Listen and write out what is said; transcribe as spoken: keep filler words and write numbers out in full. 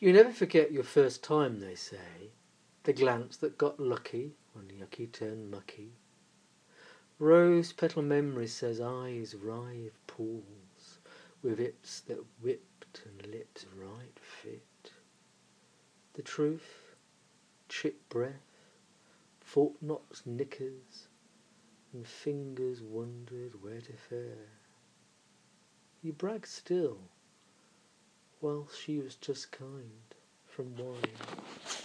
You never forget your first time, they say. The glance that got lucky when yucky turned mucky. Rose-petal memory says eyes rive pools, with hips that whipped and lips right fit. The truth, chip breath, Fort Knox knickers, and fingers wondered where to fare. You brag still, while she was just kind from wine.